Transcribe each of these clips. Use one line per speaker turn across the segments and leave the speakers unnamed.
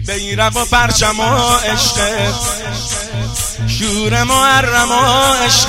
بیرق و پرچم و عشق، شور محرم و عشق،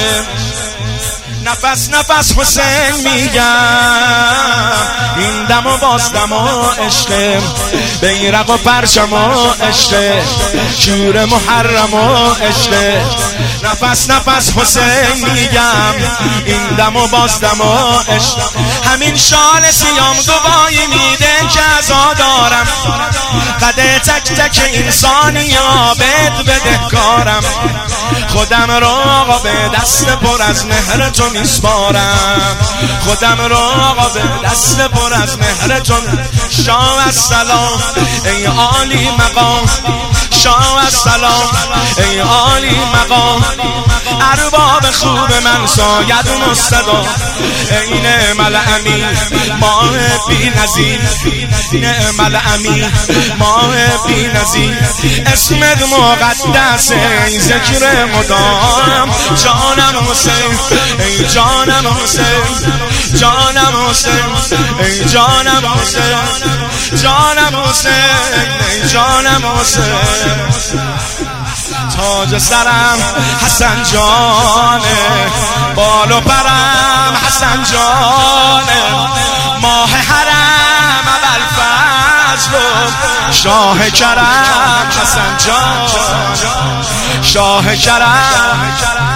نفس نفس حسین میگم، این دم و باز دم و عشق، بیرق و پرچم و عشق، شور محرم و عشق، نفس نفس حسین میگم، این دم و باز دم و عشق. همین شال سیام گواهی میده که عزا دارم، قد تک تک انسانی عابد بدهکارم، خودم رو آقا به دست پر از مهر تو میسپارم، خودم رو آقا به دست پر از مهر تو. شاه السلام ای عالی مقام، شاه السلام ای عالی مقام، ارباب خوب من ساید مستدا، ای نعم الامین ماه بی نظیر، نعم الامین ماه بی نظیر، اسمت مقدس ای ذکر مدام، جانم حسین ای جانم حسین، جانم حسین ای جانم حسین، جانم حسین ای جانم حسین. تاج سرم حسن جانه، بال و پرم حسن جانه، ماه حرم ابوالفضل، شاه کرم حسن جان، شاه کرم.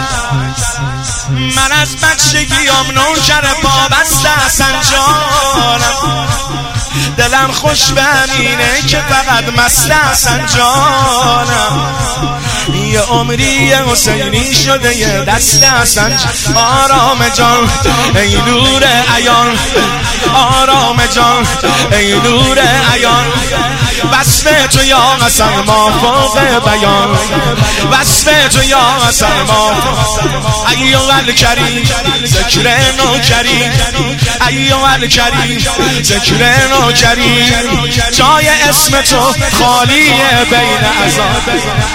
من از بچگیام نوکر پابست حسن جانم، دلم خوش به همینه که فقط مست حسن جانم، یه عمری حسینی شده یه دست حسن جان. آرام جان ای نور عیان، آرام جان ای نور عیان، وصف تو یا حسن ما فوق بیان، وصف تو یا حسن ما ایوه الکریم ذکر نوکریم، ایوه الکریم ذکر نوکریم، جای اسم تو خالیه بین عذاب.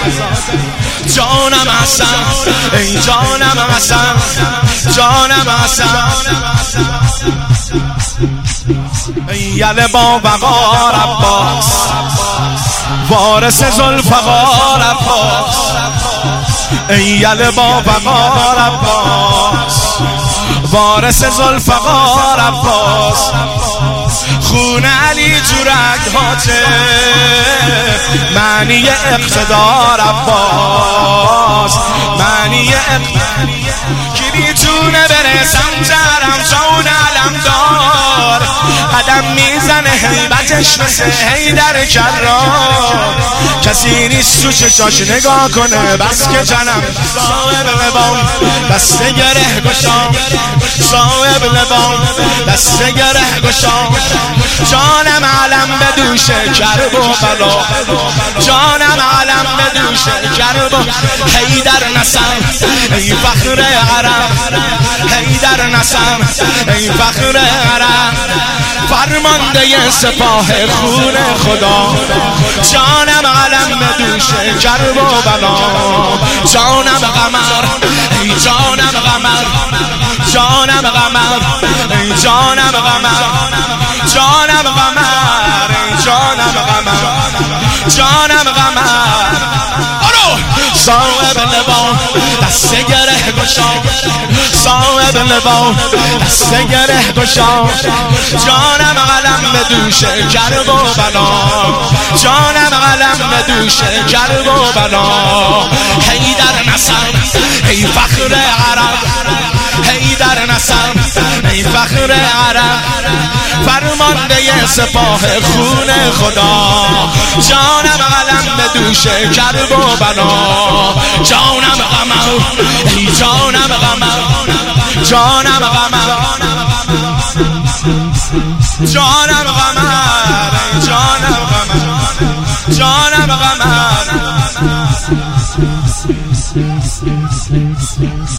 جانم حسن ای جانم حسن، جانم حسن ای یل با وقار عباس، وارث ذوالفقار عباس، ای یل با وقار عباس، وارث ذوالفقار عباس، خون علی تو رگ‌هاته، معنی اقتدار عباس، معنی اقتدار، کی میتونه برسم ترم جان علمدار، قدم میزنه هیبتش مثل حیدر کرار، کسی نیست تو چشاش نگاه کنه بس که جنم، صاحب لبام دست گره گشام، صاحب لبام دست گره گشام، جانم علم به دوشه کرب و بلا، جانم علم به دوشه کرب و حیدر نسم ای فخر عرب، حیدر نسم ای فخر عرب، فرمانده سپاه خون خدا، جانم علم به دوشه کرب و بلا، جانم قمر ای جانم قمر، جانم قمر ای جانم قمر، جانم قمر ای جانم قمر، جانم قمر. صاحب لبام دست گره گشام، صاحب لبام دست گره گشام، جانم علم به دوشه کرب و بلا، جانم علم به دوشه کرب و بلا، حیدر نسم ای فخر عرب، حیدر نسم ای فخر عرب، فرمانده سپاه خون خدا، جانم علم به دوشه کرب و بلا، جانم قمر ای جانم قمر، جانم قمر، جانم قمر ای جانم قمر، جانم قمر.